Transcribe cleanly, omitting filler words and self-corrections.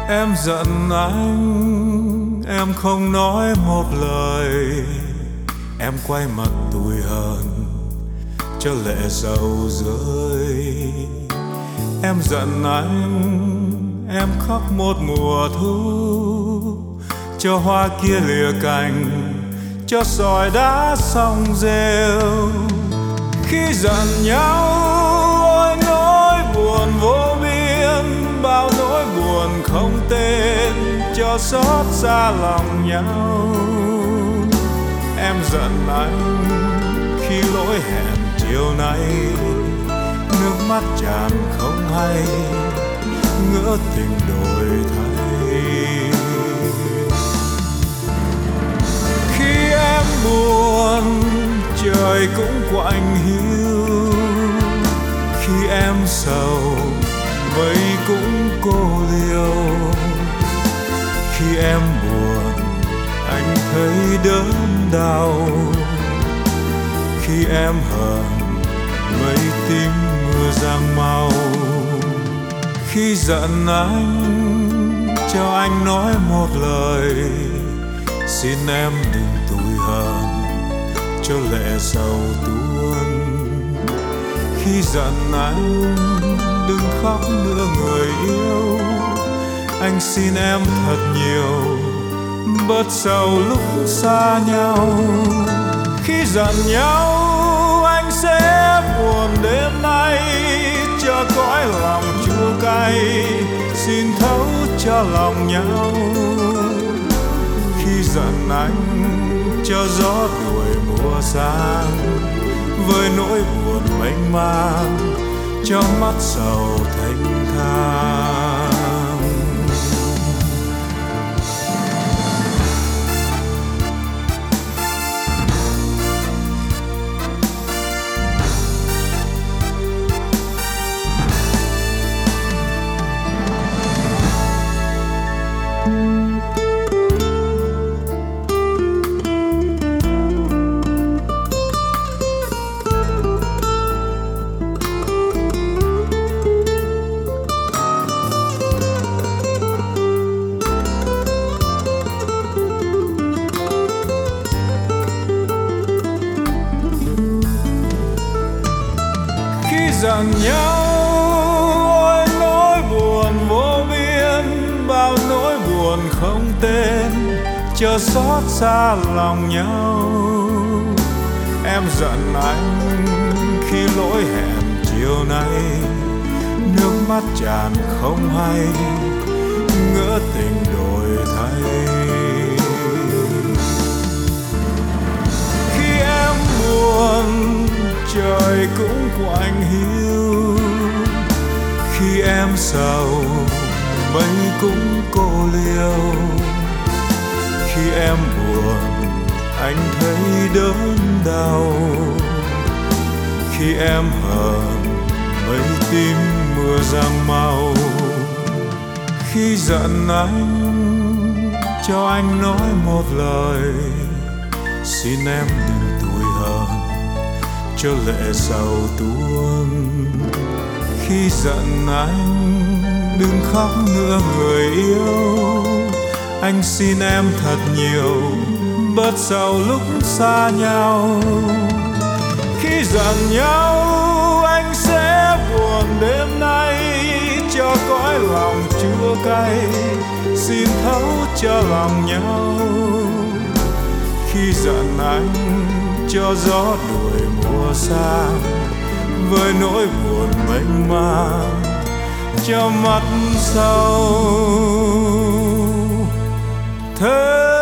Em giận anh, em không nói một lời. Em quay mặt tủi hờn cho lệ dầu rơi. Em giận anh, em khóc một mùa thu, cho hoa kia lìa cành, cho sỏi đá song rêu. Khi giận nhau ôi nỗi buồn vô biên, bao nỗi buồn không tên, cho xót xa lòng nhau. Em giận anh khi lỗi hẹn chiều nay, nước mắt tràn không hay, ngỡ tình đổi thay. Khi em buồn trời cũng quạnh hiu, khi em sầu mây cũng cô liêu. Khi em buồn anh thấy đớn đau, khi em hờn mây tím mưa giăng mau. Khi giận anh cho anh nói một lời, xin em đừng tủi hờn cho lệ sầu tuôn. Khi giận anh đừng khóc nữa người yêu, anh xin em thật nhiều bớt sầu lúc xa nhau. Khi giận nhau anh sẽ buồn đêm nay, cho cõi lòng chua cay xin thấu cho lòng nhau. Khi giận anh cho gió đuổi mùa sang, với nỗi buồn mênh mang cho mắt sầu thanh thang. Giận nhau ôi nỗi buồn vô biên, bao nỗi buồn không tên, cho xót xa lòng nhau. Em giận anh khi lỗi hẹn chiều nay, nước mắt tràn không hay, ngỡ tình đổi thay. Khi em buồn trời cũng quạnh hiu, khi em sầu mây cũng cô liêu. Khi em buồn anh thấy đớn đau, khi em hờn mây tím mưa giăng mau. Khi giận anh cho anh nói một lời, xin em đừng tủi hờn cho lệ sầu tuôn. Khi giận anh đừng khóc nữa người yêu, anh xin em thật nhiều bớt sầu lúc xa nhau. Khi giận nhau anh sẽ buồn đêm nay, cho cõi lòng chua cay xin thấu cho lòng nhau. Khi giận anh cho gió đuổi mùa sang, với nỗi buồn mênh mang cho mắt sâu thế.